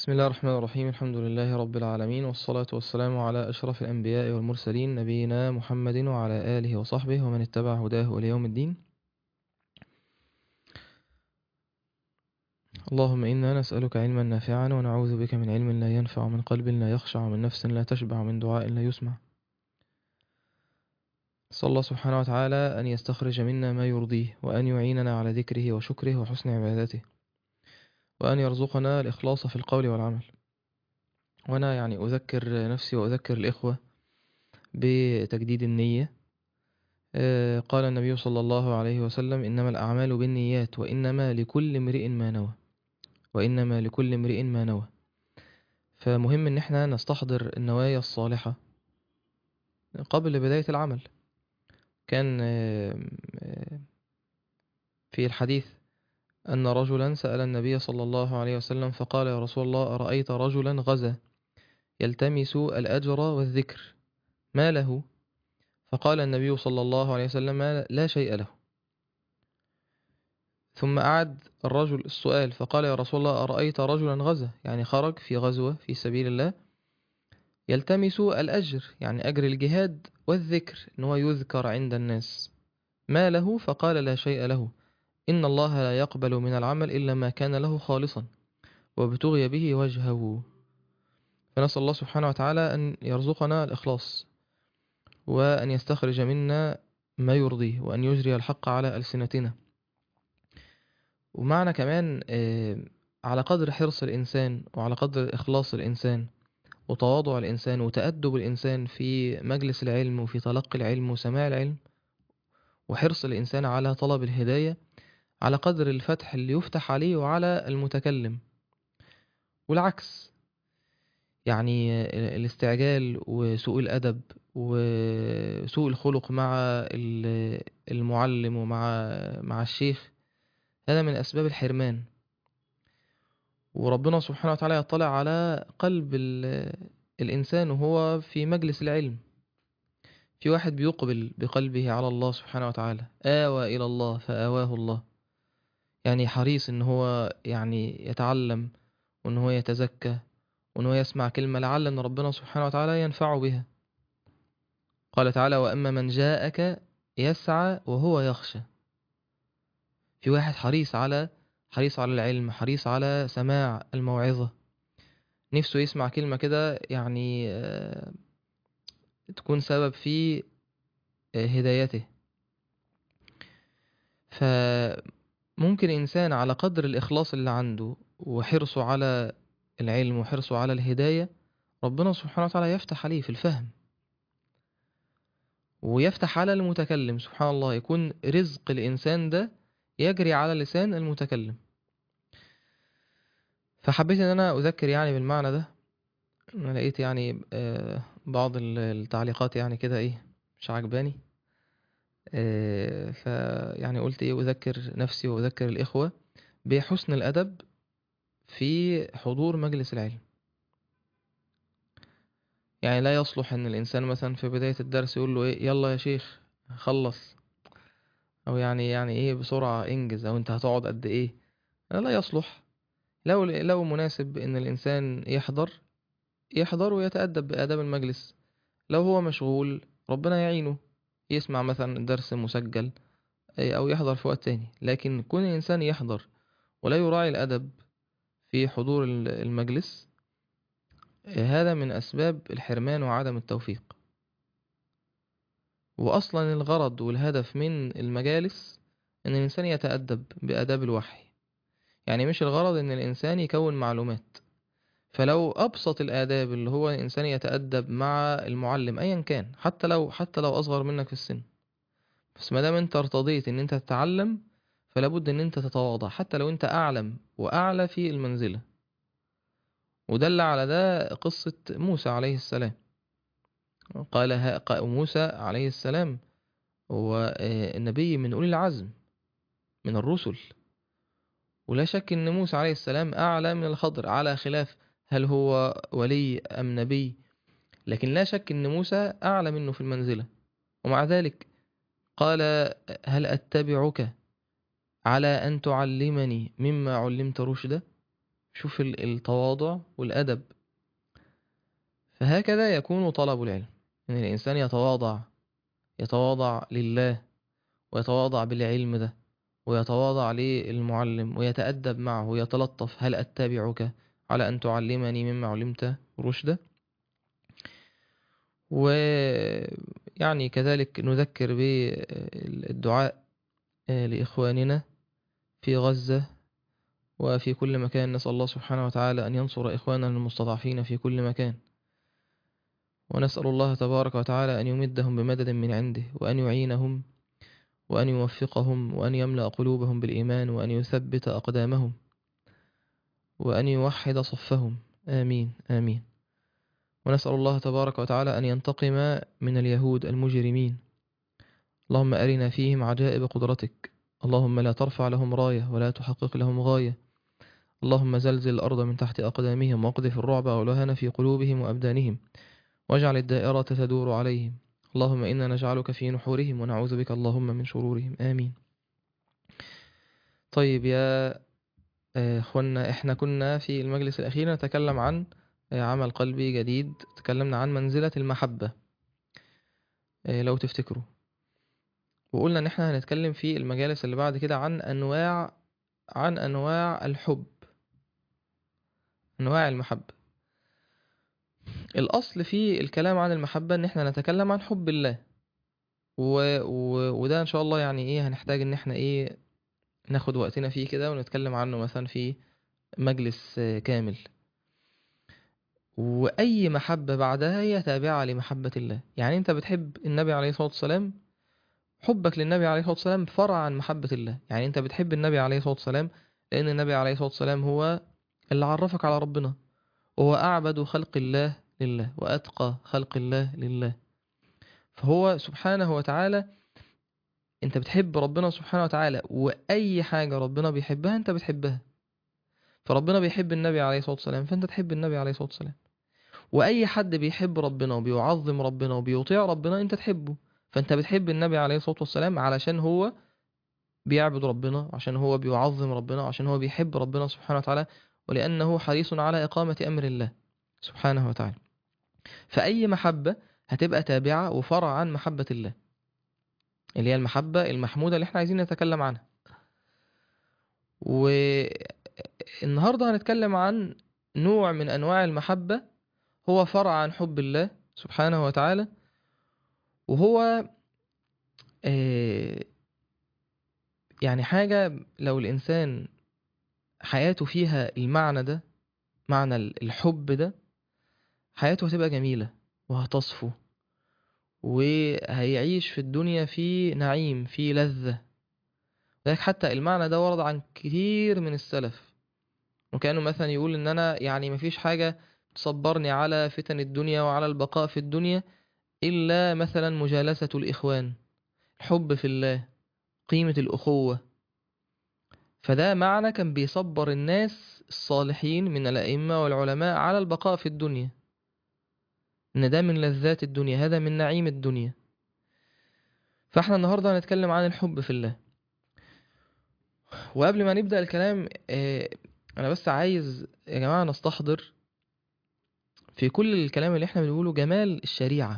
بسم الله الرحمن الرحيم. الحمد لله رب العالمين، والصلاة والسلام على أشرف الأنبياء والمرسلين، نبينا محمد وعلى آله وصحبه ومن اتبع هداه إلى يوم الدين. اللهم إنا نسألك علما نافعا ونعوذ بك من علم لا ينفع، ومن قلب لا يخشع، ومن نفس لا تشبع، ومن دعاء لا يسمع. صلى الله سبحانه وتعالى أن يستخرج منا ما يرضيه، وأن يعيننا على ذكره وشكره وحسن عبادته، وأن يرزقنا الإخلاص في القول والعمل. وأنا أذكر نفسي وأذكر الإخوة بتجديد النية. قال النبي صلى الله عليه وسلم: إنما الأعمال بالنيات، وإنما لكل امرئ ما نوى، وإنما لكل امرئ ما نوى. فمهم إن احنا نستحضر النوايا الصالحة قبل بداية العمل. كان في الحديث أن رجلا سأل النبي صلى الله عليه وسلم فقال: يا رسول الله، أرأيت رجلا غزا يلتمس الأجر والذكر، ما له؟ فقال النبي صلى الله عليه وسلم: لا شيء له. ثم أعاد الرجل السؤال فقال: يا رسول الله، أرأيت رجلا غزا، خرج في غزوة في سبيل الله، يلتمس الأجر، أجر الجهاد، والذكر، إن هو يذكر عند الناس، ما له؟ فقال: لا شيء له، إن الله لا يقبل من العمل إلا ما كان له خالصا وابتغي به وجهه. فنسأل الله سبحانه وتعالى أن يرزقنا الإخلاص، وأن يستخرج منا ما يرضيه، وأن يجري الحق على ألسنتنا. ومعنى كمان على قدر حرص الإنسان، وعلى قدر إخلاص الإنسان، وتواضع الإنسان، وتأدب الإنسان في مجلس العلم، وفي تلقي العلم وسماع العلم، وحرص الإنسان على طلب الهداية، على قدر الفتح اللي يفتح عليه وعلى المتكلم. والعكس، الاستعجال وسوء الأدب وسوء الخلق مع المعلم ومع الشيخ، هذا من أسباب الحرمان. وربنا سبحانه وتعالى يطلع على قلب الإنسان وهو في مجلس العلم. في واحد بيقبل بقلبه على الله سبحانه وتعالى، آوى إلى الله فآواه الله، حريص إن هو يتعلم، وإن هو يتزكى، وإن هو يسمع كلمة لعل أن ربنا سبحانه وتعالى ينفعه بها. قال تعالى: وأما من جاءك يسعى وهو يخشى. في واحد حريص على العلم، حريص على سماع الموعظة، نفسه يسمع كلمة كده تكون سبب في هدايته. فممكن إنسان على قدر الإخلاص اللي عنده وحرصه على العلم وحرصه على الهداية، ربنا سبحانه وتعالى يفتح عليه في الفهم، ويفتح على المتكلم. سبحان الله، يكون رزق الإنسان ده يجري على لسان المتكلم. فحبيت ان انا اذكر بالمعنى ده. انا لقيت بعض التعليقات كده مش عجباني. ف قلت اذكر نفسي واذكر الاخوة بحسن الادب في حضور مجلس العلم. لا يصلح ان الانسان مثلا في بداية الدرس يقول له يلا يا شيخ خلص، او بسرعة انجز، او انت هتقعد قد ايه. لا يصلح. لو مناسب ان الانسان يحضر ويتأدب بآداب المجلس. لو هو مشغول، ربنا يعينه يسمع مثلا درس مسجل، أو يحضر في وقت تاني. لكن كون الإنسان يحضر ولا يراعي الأدب في حضور المجلس، هذا من أسباب الحرمان وعدم التوفيق. وأصلا الغرض والهدف من المجالس أن الإنسان يتأدب بآداب الوحي. مش الغرض أن الإنسان يكون معلومات. فلو أبسط الآداب اللي هو الإنسان يتأدب مع المعلم أيا كان، حتى لو أصغر منك في السن، بس ما دام أنت ارتضيت إن أنت تتعلم، فلا بد إن أنت تتواضع حتى لو أنت أعلم وأعلى في المنزلة. ودل على ده قصة موسى عليه السلام. قال موسى عليه السلام هو النبي من أولي العزم من الرسل، ولا شك إن موسى عليه السلام أعلى من الخضر، على خلاف هل هو ولي أم نبي، لكن لا شك إن موسى أعلى منه في المنزلة. ومع ذلك قال: هل أتبعك على أن تعلمني مما علمت رشدا؟ شوف التواضع والأدب. فهكذا يكون طلب العلم، إن الإنسان يتواضع لله، ويتواضع بالعلم ده، ويتواضع للمعلم، ويتأدب معه ويتلطف. هل أتبعك على أن تعلمني مما علمت رشدا؟ ويعني كذلك نذكر بالدعاء لإخواننا في غزة وفي كل مكان. نسأل الله سبحانه وتعالى أن ينصر إخواننا المستضعفين في كل مكان، ونسأل الله تبارك وتعالى أن يمدهم بمدد من عنده، وأن يعينهم، وأن يوفقهم، وأن يملأ قلوبهم بالإيمان، وأن يثبت أقدامهم، وأن يوحد صفهم. آمين آمين. ونسأل الله تبارك وتعالى أن ينتقم من اليهود المجرمين. اللهم أرنا فيهم عجائب قدرتك. اللهم لا ترفع لهم راية ولا تحقق لهم غاية. اللهم زلزل الأرض من تحت أقدامهم، واقذف الرعب والوهن في قلوبهم وأبدانهم، واجعل الدائرة تدور عليهم. اللهم إنا نجعلك في نحورهم، ونعوذ بك اللهم من شرورهم. آمين. طيب يا أخوانا، إحنا كنا في المجلس الأخير نتكلم عن عمل قلبي جديد. تكلمنا عن منزلة المحبة لو تفتكروا، وقلنا إن إحنا هنتكلم في المجالس اللي بعد كده عن أنواع الحب، أنواع المحبة. الأصل في الكلام عن المحبة إن إحنا نتكلم عن حب الله، وده إن شاء الله يعني إيه هنحتاج إن إحنا إيه ناخد وقتنا فيه كده ونتكلم عنه مثلا في مجلس كامل. وأي محبة بعدها هي تابعة لمحبة الله. يعني أنت بتحب النبي عليه الصلاة والسلام، حبك للنبي عليه الصلاة والسلام فرع عن محبة الله. يعني أنت بتحب النبي عليه الصلاة والسلام لأن النبي عليه الصلاة والسلام هو اللي عرفك على ربنا، وهو أعبد خلق الله لله، وأتقى خلق الله لله. فهو سبحانه وتعالى، أنت بتحب ربنا سبحانه وتعالى، وأي حاجة ربنا بيحبها أنت بتحبها. فربنا بيحب النبي عليه الصلاة والسلام، فأنت تحب النبي عليه الصلاة والسلام. وأي حد بيحب ربنا وبيعظم ربنا وبيطيع ربنا أنت تحبه. فأنت بتحب النبي عليه الصلاة والسلام علشان هو بيعبد ربنا، عشان هو بيعظم ربنا، عشان هو بيحب ربنا سبحانه وتعالى، ولأنه حريص على إقامة أمر الله سبحانه وتعالى. فأي محبة هتبقى تابعة وفرع عن محبة الله، اللي هي المحبة المحمودة اللي احنا عايزين نتكلم عنها. والنهاردة هنتكلم عن نوع من أنواع المحبة هو فرع عن حب الله سبحانه وتعالى، وهو يعني حاجة لو الإنسان حياته فيها المعنى ده، معنى الحب ده، حياته هتبقى جميلة وهتصفو، وهيعيش في الدنيا في نعيم، في لذة. لذلك حتى المعنى ده ورد عن كتير من السلف، وكانوا مثلا يقول إن أنا يعني مفيش حاجة تصبرني على فتن الدنيا وعلى البقاء في الدنيا إلا مثلا مجالسة الإخوان، الحب في الله، قيمة الأخوة. فده معنى كان بيصبر الناس الصالحين من الأئمة والعلماء على البقاء في الدنيا، إن ده من لذات الدنيا، هذا من نعيم الدنيا. فاحنا النهاردة هنتكلم عن الحب في الله. وقبل ما نبدأ الكلام أنا بس عايز يا جماعة نستحضر في كل الكلام اللي احنا بنقوله جمال الشريعة،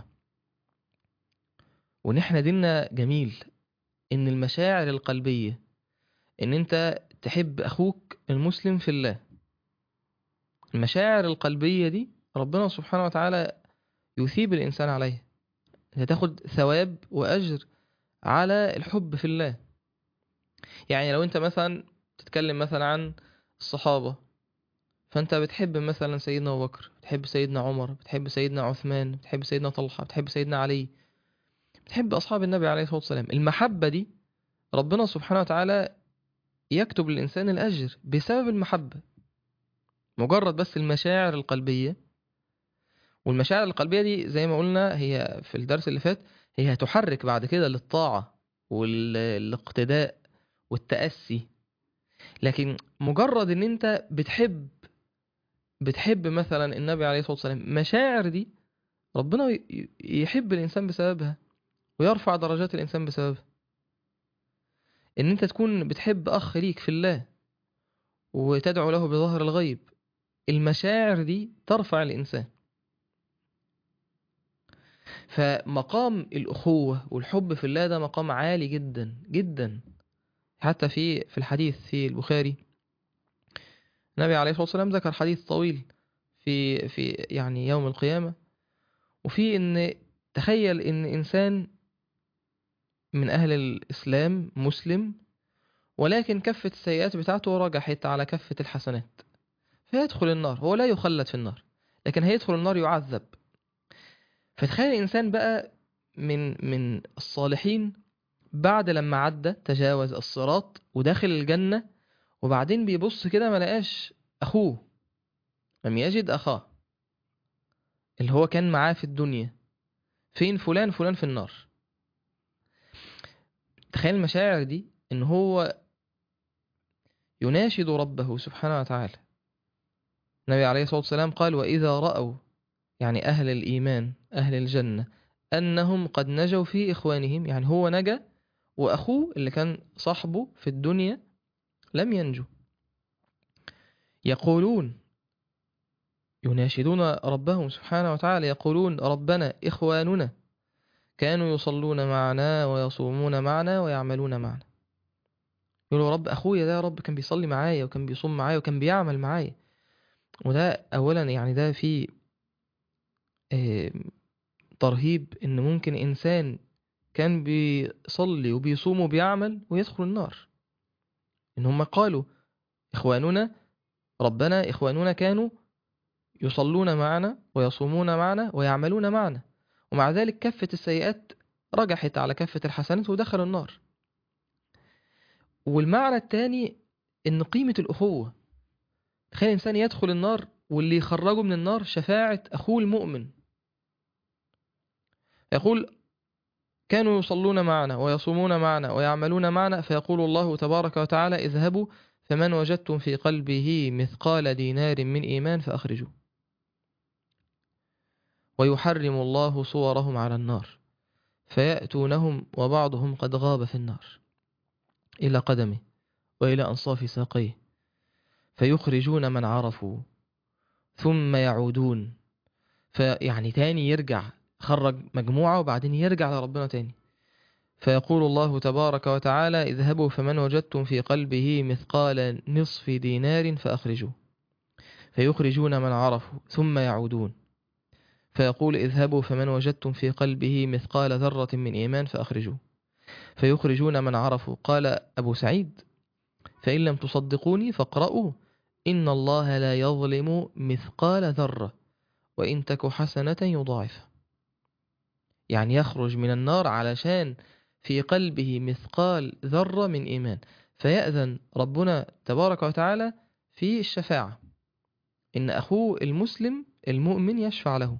وإن احنا ديننا جميل. إن المشاعر القلبية، إن أنت تحب أخوك المسلم في الله، المشاعر القلبية دي ربنا سبحانه وتعالى يثيب الإنسان عليها. هتاخد ثواب وأجر على الحب في الله. يعني لو أنت مثلا تتكلم مثلا عن الصحابة، فأنت بتحب مثلا سيدنا أبو بكر، بتحب سيدنا عمر، بتحب سيدنا عثمان، بتحب سيدنا طلحة، بتحب سيدنا علي، بتحب أصحاب النبي عليه الصلاة والسلام. المحبة دي ربنا سبحانه وتعالى يكتب للإنسان الأجر بسبب المحبة، مجرد بس المشاعر القلبية. والمشاعر القلبية دي زي ما قلنا هي في الدرس اللي فات، هي هتحرك بعد كده للطاعة والاقتداء والتأسي. لكن مجرد ان انت بتحب مثلا النبي عليه الصلاة والسلام، مشاعر دي ربنا يحب الإنسان بسببها، ويرفع درجات الإنسان بسببها. ان انت تكون بتحب أخ ليك في الله وتدعو له بظهر الغيب، المشاعر دي ترفع الإنسان. فمقام الأخوة والحب في الله ده مقام عالي جدا جدا. حتى في الحديث في البخاري النبي عليه الصلاة والسلام ذكر حديث طويل في يعني يوم القيامة، وفي إن تخيل إن إنسان من أهل الإسلام مسلم، ولكن كفة السيئات بتاعته رجحت على كفة الحسنات، فيدخل النار. هو لا يخلد في النار، لكن هيدخل النار يعذب. فتخيل الإنسان بقى من الصالحين بعد لما عدى تجاوز الصراط وداخل الجنة، وبعدين بيبص كده ما لقاش أخوه، لم يجد أخاه اللي هو كان معاه في الدنيا. فين فلان؟ فلان في النار. تخيل المشاعر دي، إن هو يناشد ربه سبحانه وتعالى. النبي عليه الصلاة والسلام قال: وإذا رأوا، يعني أهل الإيمان أهل الجنة، أنهم قد نجوا في إخوانهم، يعني هو نجا وأخوه اللي كان صاحبه في الدنيا لم ينجو، يقولون، يناشدون ربهم سبحانه وتعالى، يقولون: ربنا إخواننا كانوا يصلون معنا ويصومون معنا ويعملون معنا. يقولوا: رب أخويا ده يا رب كان بيصلي معايا وكان بيصوم معايا وكان بيعمل معايا. وده أولا يعني ده في آه، ترهيب إن ممكن إنسان كان بيصلي وبيصوم وبيعمل ويدخل النار. إن هم قالوا إخواننا، ربنا إخواننا كانوا يصلون معنا ويصومون معنا ويعملون معنا، ومع ذلك كفة السيئات رجحت على كفة الحسنات ودخل النار. والمعنى الثاني إن قيمة الأخوة. تخيل إنسان يدخل النار واللي يخرجه من النار شفاعة أخوه المؤمن. يقول: كانوا يصلون معنا ويصومون معنا ويعملون معنا، فيقول الله تبارك وتعالى: اذهبوا فمن وجدتم في قلبه مثقال دينار من إيمان فأخرجوه. ويحرم الله صورهم على النار، فيأتونهم وبعضهم قد غاب في النار إلى قدمه وإلى أنصاف ساقيه، فيخرجون من عرفوا ثم يعودون. فيعني تاني يرجع، خرج مجموعة وبعدين يرجع لربنا تاني. فيقول الله تبارك وتعالى: اذهبوا فمن وجدتم في قلبه مثقال نصف دينار فأخرجوه. فيخرجون من عرفوا ثم يعودون. فيقول: اذهبوا فمن وجدتم في قلبه مثقال ذرة من إيمان فأخرجوه. فيخرجون من عرفوا. قال أبو سعيد: فإن لم تصدقوني فاقرأوا: إن الله لا يظلم مثقال ذرة وإن تك حسنة يضاعفها. يعني يخرج من النار علشان في قلبه مثقال ذرة من إيمان، فيأذن ربنا تبارك وتعالى في الشفاعة، إن أخوه المسلم المؤمن يشفع له.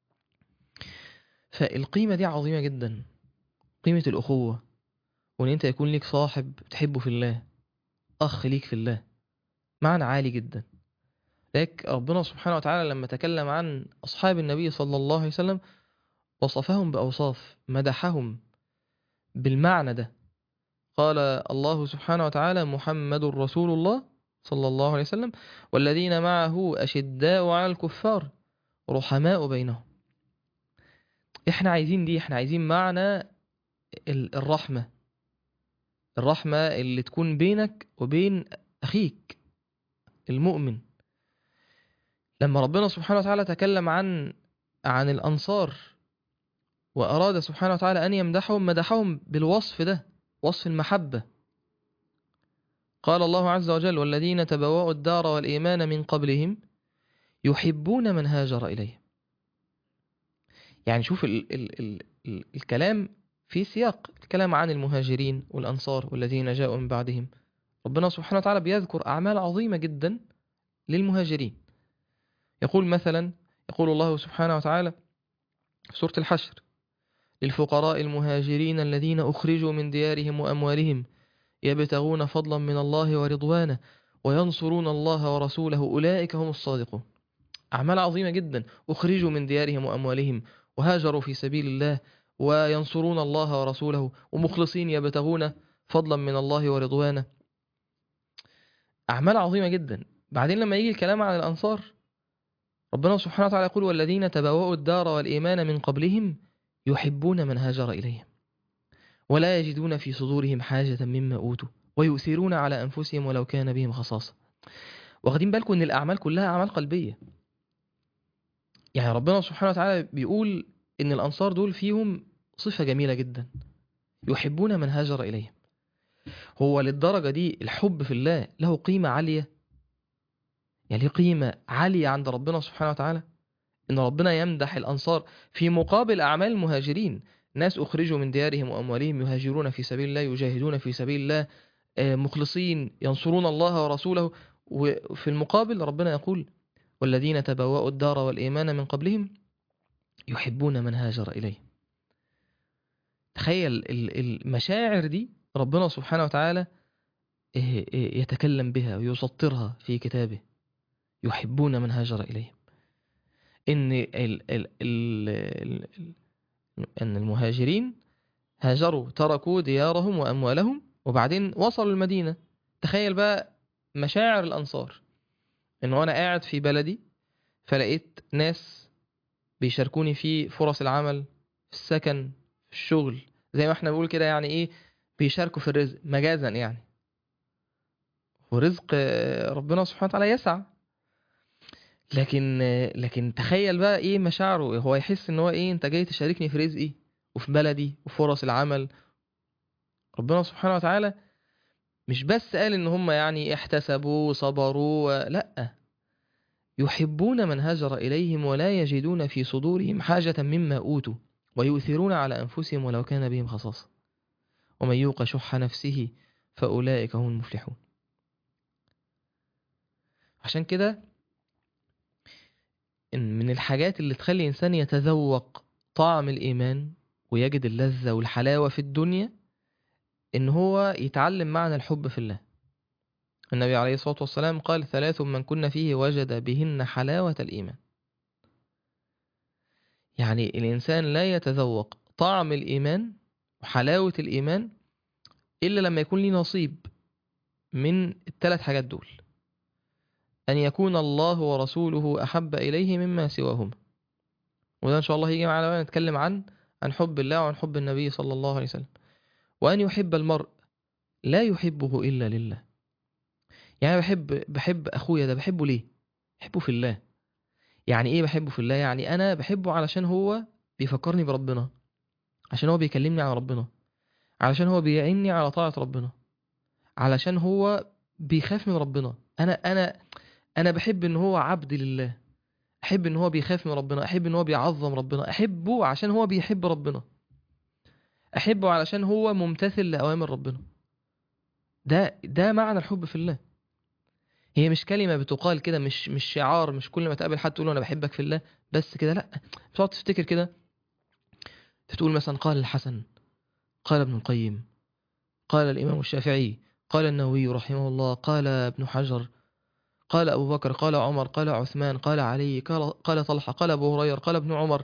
فالقيمة دي عظيمة جدا، قيمة الأخوة، وإن أنت يكون لك صاحب تحبه في الله، أخ ليك في الله، معنى عالي جدا. لذلك ربنا سبحانه وتعالى لما تكلم عن أصحاب النبي صلى الله عليه وسلم وصفهم بأوصاف، مدحهم بالمعنى ده. قال الله سبحانه وتعالى: محمد رسول الله صلى الله عليه وسلم والذين معه أشداء على الكفار رحماء بينهم. احنا عايزين دي، احنا عايزين معنى الرحمة، الرحمة اللي تكون بينك وبين أخيك المؤمن. لما ربنا سبحانه وتعالى تكلم عن الأنصار وأراد سبحانه وتعالى أن يمدحهم، مدحهم بالوصف ده، وصف المحبة. قال الله عز وجل: والذين تبوأوا الدار والإيمان من قبلهم يحبون من هاجر إليهم. يعني شوف الكلام في سياق الكلام عن المهاجرين والأنصار والذين جاءوا من بعدهم. ربنا سبحانه وتعالى بيذكر أعمال عظيمة جدا للمهاجرين. يقول مثلا، يقول الله سبحانه وتعالى في سورة الحشر: للفقراء المهاجرين الذين أخرجوا من ديارهم وأموالهم يبتغون فضلا من الله ورضوانه وينصرون الله ورسوله أولئك هم الصادقون. أعمال عظيمة جدا، أخرجوا من ديارهم وأموالهم وهاجروا في سبيل الله وينصرون الله ورسوله ومخلصين يبتغون فضلا من الله ورضوانه. أعمال عظيمة جدا. بعدين لما يجي الكلام عن الأنصار، ربنا سبحانه وتعالى يقول والذين تبوأوا الدار والإيمان من قبلهم يحبون من هاجر إليهم ولا يجدون في صدورهم حاجة مما أوتوا ويؤثرون على أنفسهم ولو كان بهم خصاصة. واخدين بالكم إن الأعمال كلها أعمال قلبية. يعني ربنا سبحانه وتعالى بيقول إن الأنصار دول فيهم صفة جميلة جدا، يحبون من هاجر إليهم. هو للدرجة دي الحب في الله له قيمة عالية؟ يعني له قيمة عالية عند ربنا سبحانه وتعالى إن ربنا يمدح الأنصار في مقابل أعمال المهاجرين. ناس أخرجوا من ديارهم وأموالهم يهاجرون في سبيل الله، يجاهدون في سبيل الله، مخلصين ينصرون الله ورسوله، وفي المقابل ربنا يقول والذين تبوأوا الدار والإيمان من قبلهم يحبون من هاجر إليه. تخيل المشاعر دي ربنا سبحانه وتعالى يتكلم بها ويسطرها في كتابه، يحبون من هاجر إليه. إن أن المهاجرين هاجروا تركوا ديارهم وأموالهم وبعدين وصلوا المدينة. تخيل بقى مشاعر الأنصار، إنه أنا قاعد في بلدي فلقيت ناس بيشاركوني في فرص العمل، في السكن، في الشغل، زي ما احنا بنقول كده، يعني ايه، بيشاركوا في الرزق مجازا يعني، ورزق ربنا سبحانه وتعالى يسع. لكن تخيل بقى ايه مشاعره، هو يحس ان هو ايه، انت جاي تشاركني في رزقي وفي بلدي وفرص العمل. ربنا سبحانه وتعالى مش بس قال ان هم يعني احتسبوا وصبروا، لا، يحبون من هاجر إليهم ولا يجدون في صدورهم حاجة مما أوتوا ويؤثرون على أنفسهم ولو كان بهم خصاصة ومن يوق شح نفسه فأولئك هم المفلحون. عشان كده إن من الحاجات اللي تخلي إنسان يتذوق طعم الإيمان ويجد اللذة والحلاوة في الدنيا إن هو يتعلم معنى الحب في الله. النبي عليه الصلاة والسلام قال 3 من كن فيه وجد بهن حلاوة الإيمان. يعني الإنسان لا يتذوق طعم الإيمان وحلاوة الإيمان إلا لما يكون لي نصيب من ال3 حاجات دول: أن يكون الله ورسوله أحب إليه مما سواهما، وده إن شاء الله يجي معنا نتكلم عن حب الله وعن حب النبي صلى الله عليه وسلم. وأن يحب المرء لا يحبه إلا لله. يعني بحب أخويا ده، بحبه ليه؟ بحبه في الله. يعني إيه بحبه في الله؟ يعني أنا بحبه علشان هو بيفكرني بربنا، عشان هو بيكلمني عن ربنا، علشان هو بيعني على طاعة ربنا، علشان هو بيخاف من ربنا. أنا بحب إن هو عبد لله، أحب إن هو بيخاف من ربنا، أحب إن هو بيعظم ربنا، أحبه عشان هو بيحب ربنا، أحبه علشان هو ممتثل لأوامر ربنا. ده معنى الحب في الله. هي مش كلمة بتقال كده، مش شعار، مش كل ما تقابل حد تقول له أنا بحبك في الله بس كده، لأ. بتقعد تفتكر كده، تقول مثلا قال الحسن، قال ابن القيم، قال الإمام الشافعي، قال النووي رحمه الله، قال ابن حجر، قال أبو بكر، قال عمر، قال عثمان، قال علي، قال طلحة، قال أبو هريرة، قال ابن عمر.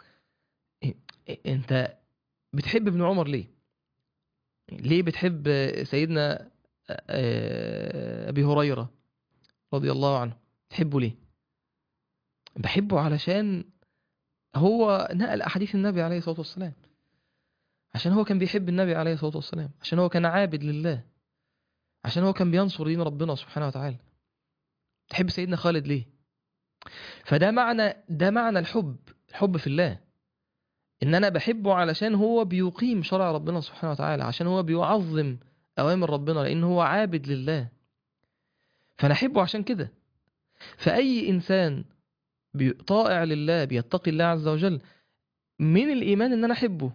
أنت بتحب ابن عمر ليه؟ ليه بتحب سيدنا أبي هريرة رضي الله عنه؟ تحبه ليه؟ بحبه علشان هو نقل أحاديث النبي عليه الصلاة والسلام، عشان هو كان بيحب النبي عليه الصلاة والسلام، عشان هو كان عابد لله، عشان هو كان بينصر دين ربنا سبحانه وتعالى. تحب سيدنا خالد ليه؟ ده معنى الحب في الله، ان انا بحبه علشان هو بيقيم شرع ربنا سبحانه وتعالى، عشان هو بيعظم اوامر ربنا، لان هو عابد لله. فانا احبه عشان كده. فاي انسان طائع لله بيتقي الله عز وجل، من الايمان ان انا احبه،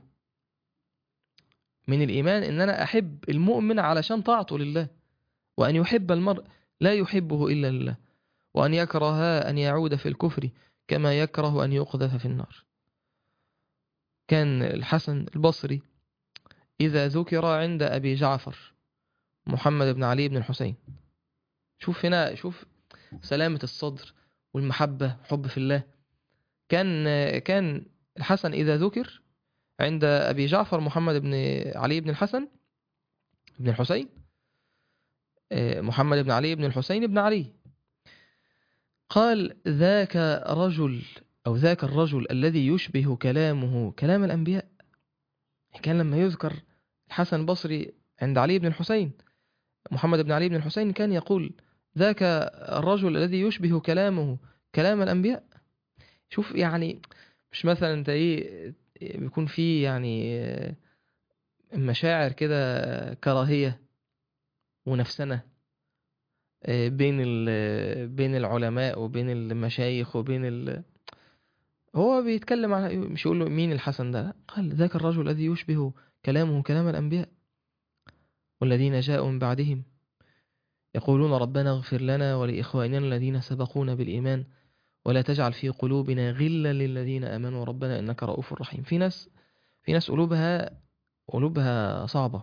من الايمان ان انا احب المؤمن علشان طاعته لله. وان يحب المرء لا يحبه الا لله، وان يكره ان يعود في الكفر كما يكره ان يقذف في النار. كان الحسن البصري إذا ذكر عند أبي جعفر محمد بن علي بن الحسين، شوف هنا، شوف سلامة الصدر والمحبة، حب في الله. كان الحسن إذا ذكر عند أبي جعفر محمد بن علي بن الحسن بن الحسين، محمد بن علي بن الحسين بن علي، قال ذاك رجل أو ذاك الرجل الذي يشبه كلامه كلام الأنبياء. كان لما يذكر الحسن البصري عند علي بن الحسين، محمد بن علي بن الحسين، كان يقول ذاك الرجل الذي يشبه كلامه كلام الأنبياء. شوف يعني، مش مثلا انت ايه بيكون فيه يعني مشاعر كده كراهية ونفسنة بين العلماء وبين المشايخ هو بيتكلم على، مش يقول له مين الحسن ده، لا، قال ذاك الرجل الذي يشبه كلامه كلام الأنبياء والذين جاءوا من بعدهم يقولون ربنا اغفر لنا ولإخواننا الذين سبقونا بالإيمان ولا تجعل في قلوبنا غلا للذين آمنوا ربنا إنك رؤوف رحيم. في ناس قلوبها صعبة،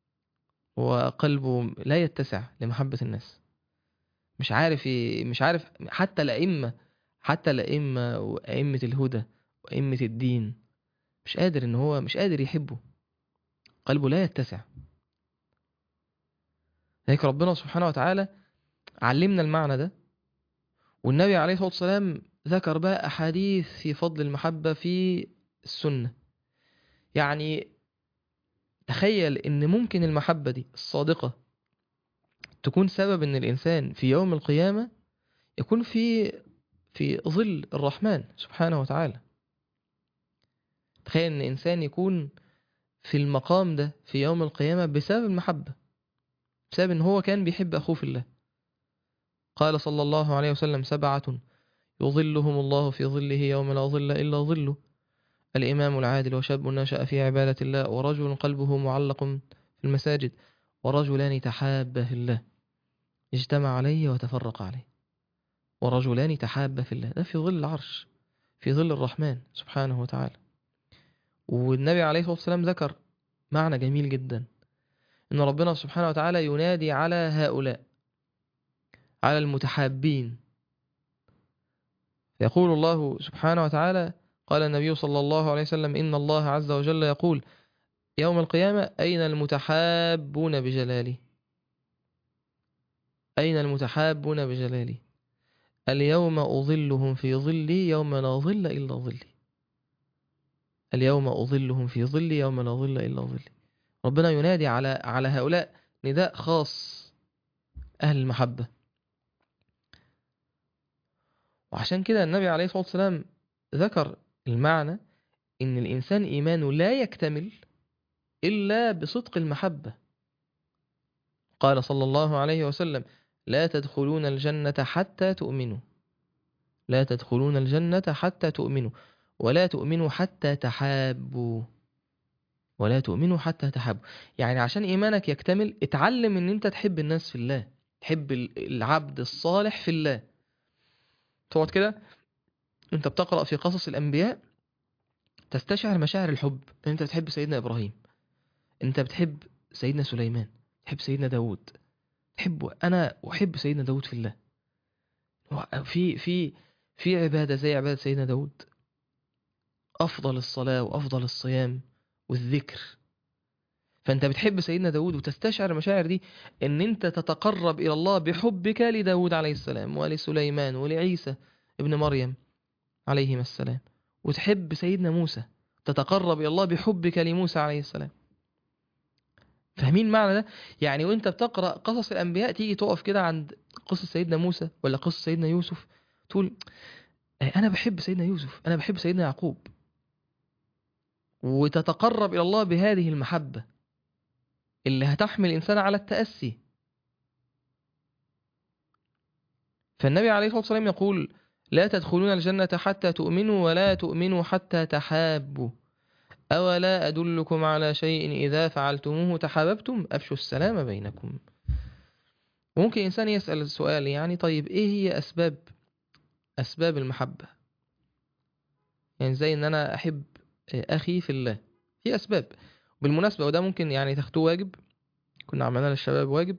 وقلبه لا يتسع لمحبة الناس. مش عارف حتى الأئمة وأئمة الهدى وأئمة الدين، مش قادر يحبه، قلبه لا يتسع. لذلك ربنا سبحانه وتعالى علمنا المعنى ده، والنبي عليه الصلاة والسلام ذكر بقى أحاديث في فضل المحبة في السنة. يعني تخيل إن ممكن المحبة دي الصادقة تكون سبب إن الإنسان في يوم القيامة يكون في ظل الرحمن سبحانه وتعالى. تخيل إن إنسان يكون في المقام ده في يوم القيامة بسبب المحبة، بسبب إن هو كان بيحب أخوه في الله. قال صلى الله عليه وسلم 7 يظلهم الله في ظله يوم لا ظل إلا ظله: الإمام العادل، وشاب نشأ في عبادة الله، ورجل قلبه معلق في المساجد، ورجلان تحابا في الله اجتمع عليه وتفرق عليه. ورجلان تحابا في الله، ده في ظل العرش، في ظل الرحمن سبحانه وتعالى. والنبي عليه الصلاة والسلام ذكر معنى جميل جدا، إن ربنا سبحانه وتعالى ينادي على هؤلاء، على المتحابين. يقول الله سبحانه وتعالى: قال النبي صلى الله عليه وسلم: إن الله عز وجل يقول يوم القيامة: أين المتحابون بجلالي؟ أين المتحابون بجلالي؟ اليوم أظلهم في ظلي يوم لا ظل إلا ظلي. اليوم أظلهم في ظلي يوم لا ظل إلا ظلي. ربنا ينادي على هؤلاء نداء خاص، أهل المحبة. وعشان كده النبي عليه الصلاة والسلام ذكر المعنى إن الإنسان إيمانه لا يكتمل إلا بصدق المحبة. قال صلى الله عليه وسلم: لا تدخلون الجنة حتى تؤمنوا، لا تدخلون الجنة حتى تؤمنوا، ولا تؤمنوا حتى تحابوا، ولا تؤمنوا حتى تحابوا. يعني عشان إيمانك يكتمل اتعلم إن أنت تحب الناس في الله، تحب العبد الصالح في الله. تقعد كده أنت بتقرأ في قصص الأنبياء تستشعر مشاعر الحب. أنت بتحب سيدنا إبراهيم، أنت بتحب سيدنا سليمان، تحب سيدنا داود، تحبه. أنا أحب سيدنا داود في الله. في عبادة زي عبادة سيدنا داود، أفضل الصلاة وأفضل الصيام والذكر. فأنت بتحب سيدنا داود وتستشعر المشاعر دي، أن أنت تتقرب إلى الله بحبك لداود عليه السلام ولسليمان ولعيسى ابن مريم عليهما السلام. وتحب سيدنا موسى، تتقرب إلى الله بحبك لموسى عليه السلام. فاهمين معنى ده؟ يعني وانت بتقرأ قصص الأنبياء تيجي تقف كده عند قصة سيدنا موسى ولا قصة سيدنا يوسف، تقول أنا بحب سيدنا يوسف، أنا بحب سيدنا يعقوب. وتتقرب إلى الله بهذه المحبة اللي هتحمل الإنسان على التأسي. فالنبي عليه الصلاة والسلام يقول: لا تدخلون الجنة حتى تؤمنوا، ولا تؤمنوا حتى تحابوا. أولا أدلكم على شيء إذا فعلتموه تحاببتم؟ أفشوا السلام بينكم. وممكن إنسان يسأل السؤال، يعني طيب إيه هي أسباب المحبة؟ يعني زي إن أنا أحب أخي في الله، في أسباب. بالمناسبة وده ممكن يعني تاخدوه واجب، كنا عملنا للشباب واجب،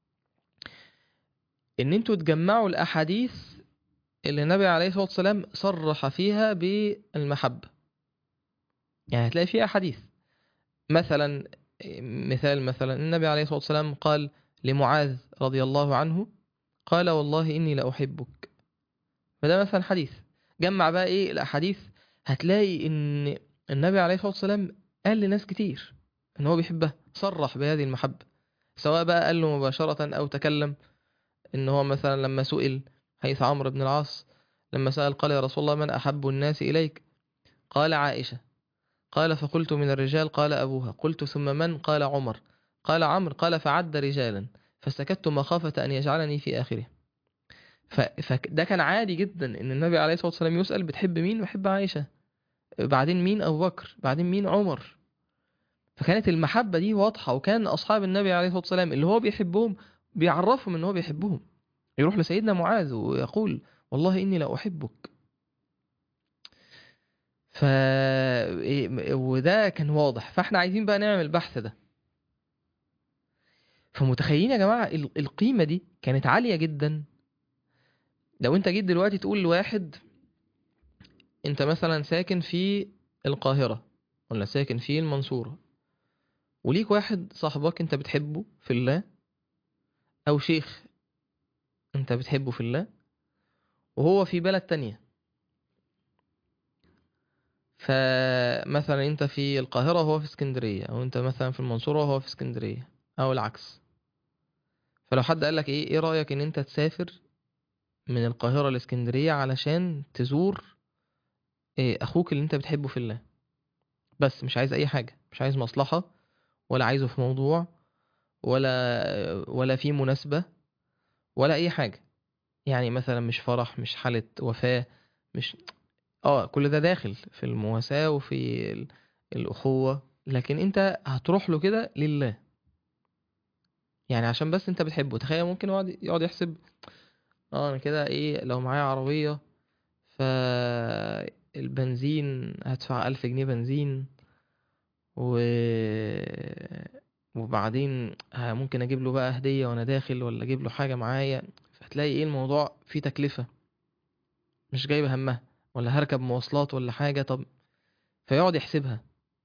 إن أنتوا تجمعوا الأحاديث اللي النبي عليه الصلاة والسلام صرح فيها بالمحبة. يعني هتلاقي فيها أحاديث، مثلا مثلا النبي عليه الصلاة والسلام قال لمعاذ رضي الله عنه: قال والله إني لأحبك. فده مثلا حديث. جمع بقى ايه الاحاديث، هتلاقي ان النبي عليه الصلاة والسلام قال لناس كتير ان هو بيحبها، صرح بهذه المحبة، سواء بقى قال له مباشرة او تكلم. ان هو مثلا لما سئل، حيث عمرو بن العاص لما سأل قال يا رسول الله من احب الناس اليك؟ قال عائشة. قال فقلت من الرجال؟ قال ابوها. قلت ثم من؟ قال عمر. قال عمرو. قال فعد رجالا فسكت مخافة ان يجعلني في اخره. فده كان عادي جدا ان النبي عليه الصلاة والسلام يسأل بتحب مين؟ بحب عائشة. بعدين مين؟ ابو بكر. بعدين مين؟ عمر. فكانت المحبة دي واضحة، وكان اصحاب النبي عليه الصلاة والسلام اللي هو بيحبهم بيعرفهم ان هو بيحبهم. يروح لسيدنا معاذ ويقول والله اني لا احبك. ف وده كان واضح. فاحنا عايزين بقى نعمل البحث ده. فمتخيلين يا جماعة القيمة دي كانت عالية جدا. لو انت جيت دلوقتي تقول لواحد انت مثلا ساكن في القاهرة ولا ساكن في المنصورة، وليك واحد صاحبك انت بتحبه في الله، او شيخ انت بتحبه في الله، وهو في بلد تانية. فمثلا انت في القاهرة وهو في اسكندرية، او انت مثلا في المنصورة وهو في اسكندرية، او العكس. فلو حد قالك ايه رأيك ان انت تسافر من القاهرة لاسكندرية علشان تزور اخوك اللي انت بتحبه في الله، بس مش عايز اي حاجة، مش عايز مصلحة، ولا عايزه في موضوع، ولا في مناسبة، ولا اي حاجة. يعني مثلا مش فرح، مش حالة وفاة، مش كل ده داخل في المواساة وفي الأخوة، لكن انت هتروح له كده لله، يعني عشان بس انت بتحبه. تخيل ممكن يقعد يحسب انا كده ايه لو معايا عربية، فالبنزين هدفع 1000 جنيه بنزين، و وبعدين ممكن اجيب له بقى هدية وانا داخل، ولا اجيب له حاجة معايا. فهتلاقي ايه الموضوع فيه تكلفة مش جايب همها، ولا هركب مواصلات ولا حاجة. طب فيقعد يحسبها.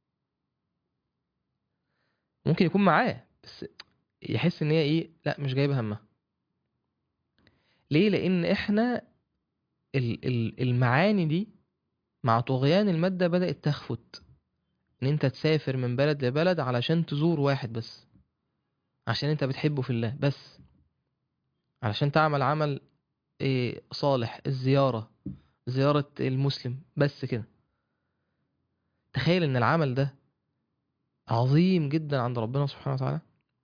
ممكن يكون معاه بس يحس ان هي ايه، لا مش جايبه همها. ليه؟ لان احنا المعاني دي مع طغيان المادة بدأت تخفت. ان انت تسافر من بلد لبلد علشان تزور واحد بس، عشان انت بتحبه في الله بس، علشان تعمل عمل إيه صالح، الزيارة، زيارة المسلم بس كده. تخيل ان العمل ده عظيم جدا عند ربنا سبحانه وتعالى.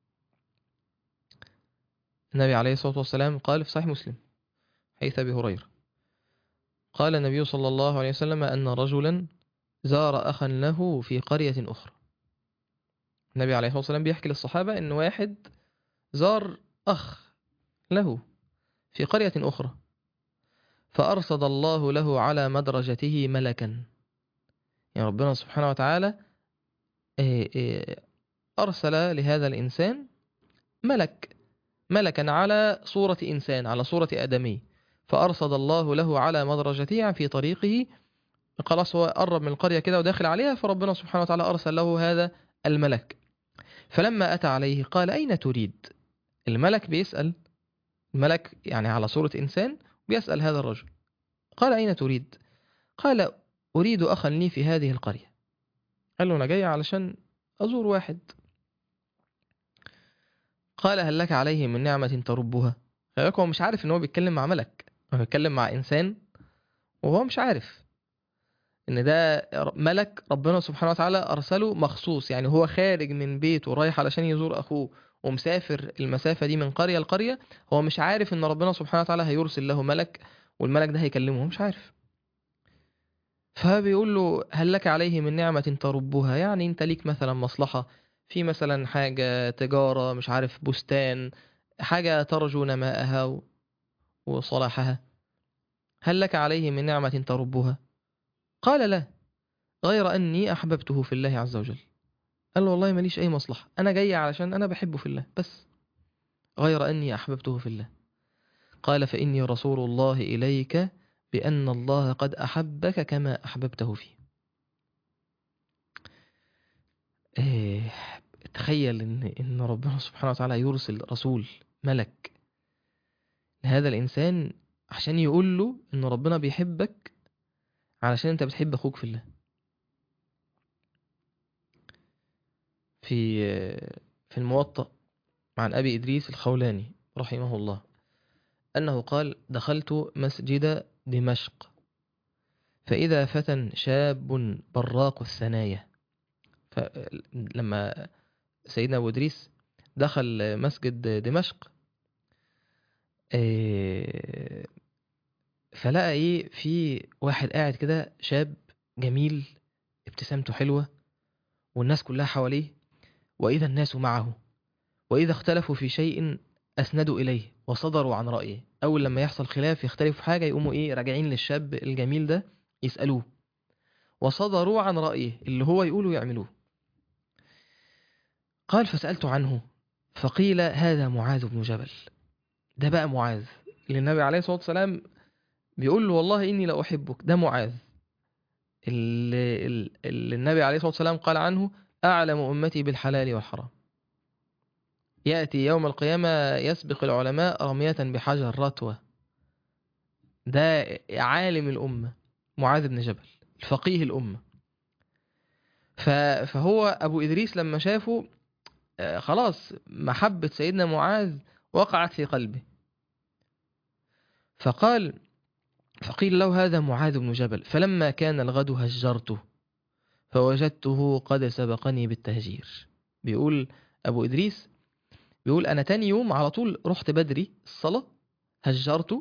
النبي عليه الصلاة والسلام قال في صحيح مسلم حديث أبي هريرة، قال النبي صلى الله عليه وسلم أن رجلا زار أخا له في قرية أخرى. النبي عليه الصلاة والسلام بيحكي للصحابة أن واحد زار أخ له في قرية أخرى، فأرصد الله له على مدرجته ملكا. يعني ربنا سبحانه وتعالى أرسل لهذا الإنسان ملكا على صورة إنسان، على صورة آدمي. فأرصد الله له على مدرجته، يعني في طريقه، خلاص هو قرب من القرية كده وداخل عليها، فربنا سبحانه وتعالى أرسل له هذا الملك. فلما أتى عليه قال أين تريد؟ الملك بيسأل، الملك يعني على صورة إنسان بيسأل هذا الرجل، قال أين تريد؟ قال أريد أخا لي في هذه القرية. قال له أنا جاي علشان أزور واحد. قال هل لك عليه من نعمة تربها؟ هو مش عارف إن هو بيتكلم مع ملك، هو بيتكلم مع إنسان، وهو مش عارف إن ده ملك ربنا سبحانه وتعالى أرسله مخصوص. يعني هو خارج من بيته رايح علشان يزور أخوه، ومسافر المسافة دي من قرية لقرية، هو مش عارف إن ربنا سبحانه وتعالى هيرسل له ملك، والملك ده هيكلمه، هو مش عارف. فبيقول له هل لك عليه من نعمة تربها؟ يعني انت ليك مثلا مصلحة في مثلا حاجة تجارة، مش عارف بستان، حاجة ترجو نماءها وصلاحها، هل لك عليه من نعمة تربها؟ قال لا، غير أني أحببته في الله عز وجل. قال له والله ماليش أي مصلحة، أنا جاي علشان أنا بحبه في الله بس، غير أني أحببته في الله. قال فإني رسول الله إليك بأن الله قد أحبك كما أحببته فيه. إيه، تخيل إن ربنا سبحانه وتعالى يرسل رسول، ملك، لهذا الإنسان عشان يقول له إن ربنا بيحبك علشان أنت بتحب أخوك في الله. في في الموطأ عن أبي إدريس الخولاني رحمه الله أنه قال: دخلت مسجد دمشق فإذا فتى شاب براق الثنايا. فلما سيدنا أبو إدريس دخل مسجد دمشق فلقى إيه، في واحد قاعد كده شاب جميل ابتسامته حلوة والناس كلها حواليه، وإذا الناس معه، وإذا اختلفوا في شيء أسندوا إليه وصدروا عن رأيه. أول لما يحصل خلاف يختلفوا في حاجة يقوموا إيه راجعين للشاب الجميل ده يسألوه، وصدروا عن رأيه اللي هو يقولوا يعملوه. قال: فسألت عنه فقيل: هذا معاذ بن جبل. ده بقى معاذ اللي النبي عليه الصلاة والسلام بيقول له: والله إني لأحبك. ده معاذ اللي النبي عليه الصلاة والسلام قال عنه: أعلم أمتي بالحلال والحرام، يأتي يوم القيامة يسبق العلماء رمية بحجر رتوة. ده عالم الأمة معاذ بن جبل، الفقيه الأمة. فهو أبو إدريس لما شافه خلاص محبة سيدنا معاذ وقعت في قلبه. فقيل له: هذا معاذ بن جبل. فلما كان الغد هجرته فوجدته قد سبقني بالتهجير. بيقول أبو إدريس، بيقول أنا تاني يوم على طول رحت بدري الصلاة، هجرته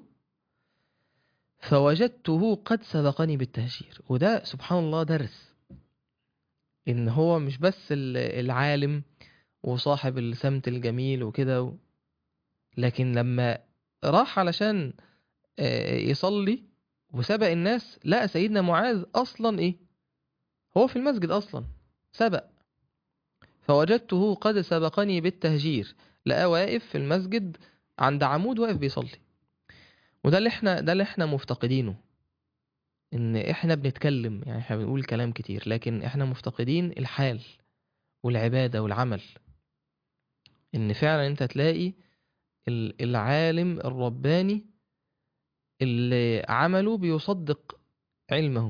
فوجدته قد سبقني بالتهجير. وده سبحان الله درس، إن هو مش بس العالم وصاحب السمت الجميل وكده، لكن لما راح علشان يصلي وسبق الناس، لقى سيدنا معاذ أصلا إيه، هو في المسجد أصلا سبق. فوجدته قد سبقني بالتهجير، لقى واقف في المسجد عند عمود واقف بيصلي. وده اللي احنا مفتقدينه، ان احنا بنتكلم، يعني احنا بنقول كلام كتير لكن احنا مفتقدين الحال والعبادة والعمل. ان فعلا انت تلاقي العالم الرباني اللي عمله بيصدق علمه،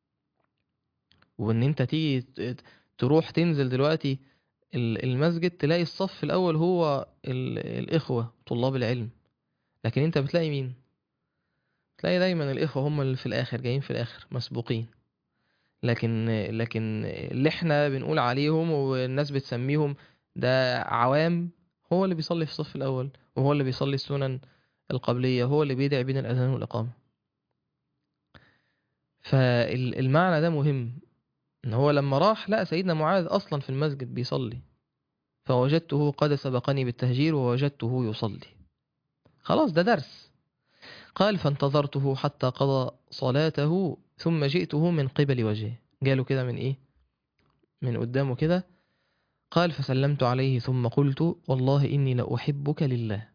وان انت تيجي تروح تنزل دلوقتي المسجد تلاقي الصف الاول هو الاخوة طلاب العلم، لكن انت بتلاقي مين؟ تلاقي دايما الاخوة هم اللي في الاخر جايين في الاخر مسبوقين. لكن اللي احنا بنقول عليهم والناس بتسميهم ده عوام، هو اللي بيصلي في الصف الاول، وهو اللي بيصلي السنن القبلية، هو اللي بيدعي بين الاذان والاقامة. فالمعنى ده مهم، ان هو لما راح لقى سيدنا معاذ اصلا في المسجد بيصلي، فوجدته قد سبقني بالتهجير ووجدته يصلي. خلاص ده درس. قال: فانتظرته حتى قضى صلاته ثم جئته من قبل وجهه. جاله كده من ايه، من قدامه كده. قال: فسلمت عليه ثم قلت: والله إني لأحبك لله.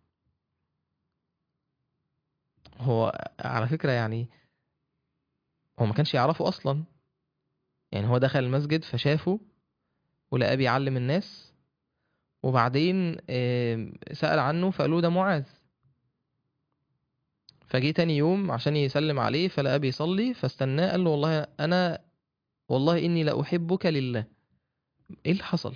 هو على فكرة يعني هو ما كانش يعرفه أصلا، يعني هو دخل المسجد فشافه ولقاه بيعلم الناس، وبعدين سأل عنه فقالوا ده معاذ. فجي تاني يوم عشان يسلم عليه فلقاه بيصلي، فاستناه قال له: والله إني لأحبك لله. إيه اللي حصل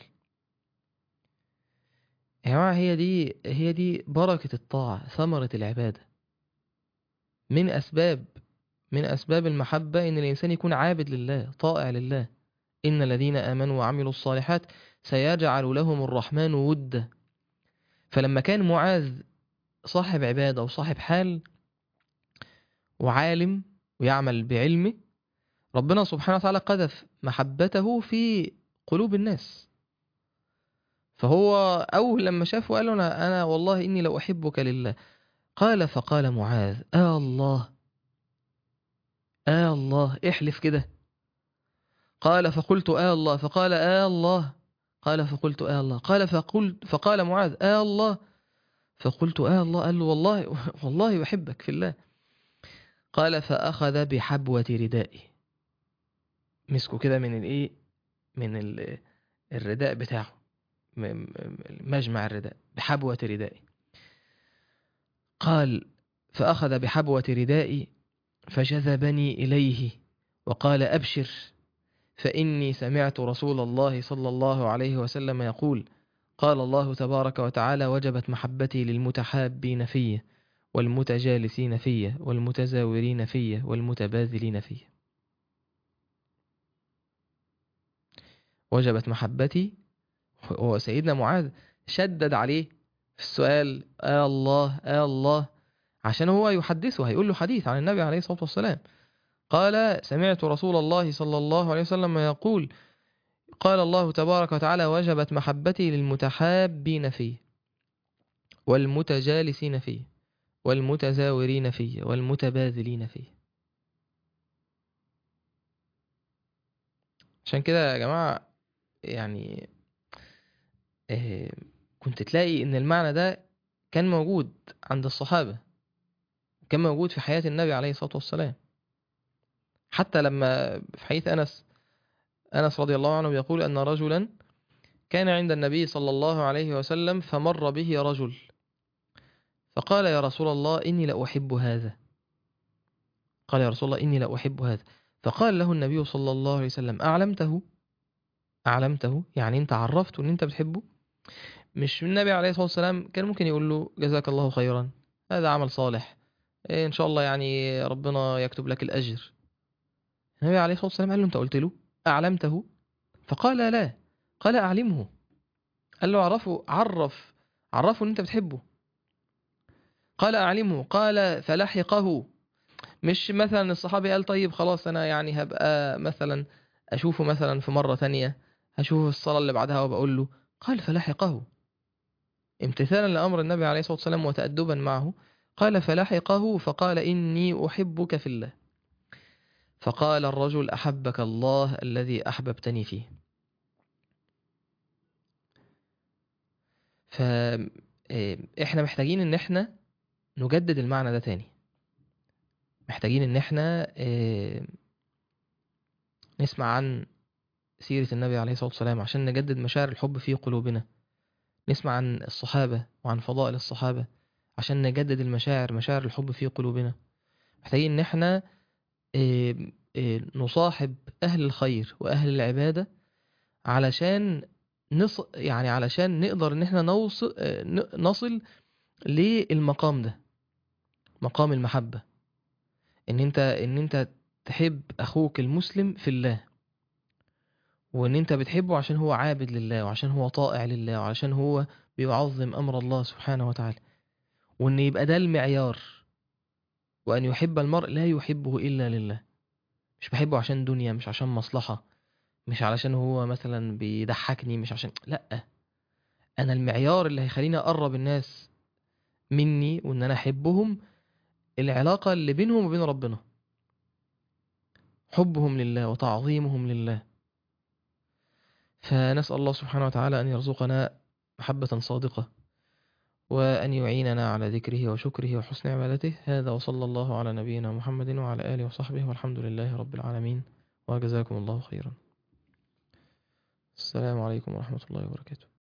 يا جماعة؟ هي دي بركة الطاعة، ثمرة العبادة. من أسباب المحبة إن الإنسان يكون عابد لله طائع لله. إن الذين آمنوا وعملوا الصالحات سيجعل لهم الرحمن ودا. فلما كان معاذ صاحب عبادة وصاحب حال وعالم ويعمل بعلمه، ربنا سبحانه وتعالى قذف محبته في قلوب الناس. فهو أول لما شافه قال له: أنا والله إني لو أحبك لله. فقال معاذ: الله الله، احلف كده. فقلت: الله. فقال: الله. فقلت: الله. فقال معاذ: الله. فقلت: الله. قال له: والله والله بحبك في الله. فأخذ بحبوة ردائي، مسكه كده من الايه، من الرداء بتاعه، مجمع الرداء بحبوة ردائي. قال: فأخذ بحبوة ردائي فجذبني إليه وقال: أبشر، فإني سمعت رسول الله صلى الله عليه وسلم يقول: قال الله تبارك وتعالى: وجبت محبتي للمتحابين فيه والمتجالسين فيه والمتزاورين فيه والمتباذلين فيه. وجبت محبتي. وسيدنا معاذ شدد عليه في السؤال: الله الله، عشان هو يحدثه، هيقول له حديث عن النبي عليه الصلاة والسلام. قال: سمعت رسول الله صلى الله عليه وسلم يقول: قال الله تبارك وتعالى: وجبت محبتي للمتحابين فيه والمتجالسين فيه والمتزاورين فيه والمتباذلين فيه. عشان كده يا جماعة يعني كنت تلاقي ان المعنى ده كان موجود عند الصحابة، كان موجود في حياة النبي عليه الصلاة والسلام. حتى لما في حديث أنس رضي الله عنه يقول أن رجلا كان عند النبي صلى الله عليه وسلم فمر به رجل فقال: يا رسول الله إني لأحب هذا. قال: يا رسول الله إني لأحب هذا. فقال له النبي صلى الله عليه وسلم: أعلمته يعني أنت عرفته أن أنت بتحبه؟ مش النبي عليه الصلاة والسلام كان ممكن يقول له: جزاك الله خيرا، هذا عمل صالح، إن شاء الله يعني ربنا يكتب لك الأجر. النبي عليه الصلاة والسلام قال له: أنت قلت له أعلمته؟ فقال: لا. قال: أعلمه. قال له: عرفه أن أنت بتحبه. قال: أعلمه. قال: فلحقه. مش مثلا الصحابي قال: طيب خلاص أنا يعني هبقى مثلا أشوفه مثلا في مرة تانية، هشوفه في الصلاة اللي بعدها وبقول له. قال: فلحقه، امتثالا لأمر النبي عليه الصلاة والسلام وتأدبا معه. قال: فلحقه فقال: إني أحبك في الله. فقال الرجل: أحبك الله الذي أحببتني فيه. فإحنا محتاجين إن إحنا نجدد المعنى ده تاني. محتاجين إن إحنا نسمع عن سيرة النبي عليه الصلاة والسلام عشان نجدد مشاعر الحب في قلوبنا. نسمع عن الصحابة وعن فضائل الصحابة عشان نجدد مشاعر الحب في قلوبنا. محتاجين إن إحنا نصاحب أهل الخير وأهل العبادة علشان علشان نقدر إن إحنا نصل للمقام ده، مقام المحبة. إن أنت تحب أخوك المسلم في الله، وإن أنت بتحبه عشان هو عابد لله وعشان هو طائع لله وعشان هو بيعظم أمر الله سبحانه وتعالى، وإن يبقى ده المعيار. وأن يحب المرء لا يحبه إلا لله. مش بحبه عشان دنيا، مش عشان مصلحة، مش علشان هو مثلا بيضحكني، مش عشان، لأ. أنا المعيار اللي هيخليني أقرب الناس مني وإن أنا أحبهم العلاقة اللي بينهم وبين ربنا، حبهم لله وتعظيمهم لله. فنسأل الله سبحانه وتعالى أن يرزقنا محبة صادقة، وأن يعيننا على ذكره وشكره وحسن عبادته. هذا وصلى الله على نبينا محمد وعلى آله وصحبه، والحمد لله رب العالمين، وجزاكم الله خيرا. السلام عليكم ورحمة الله وبركاته.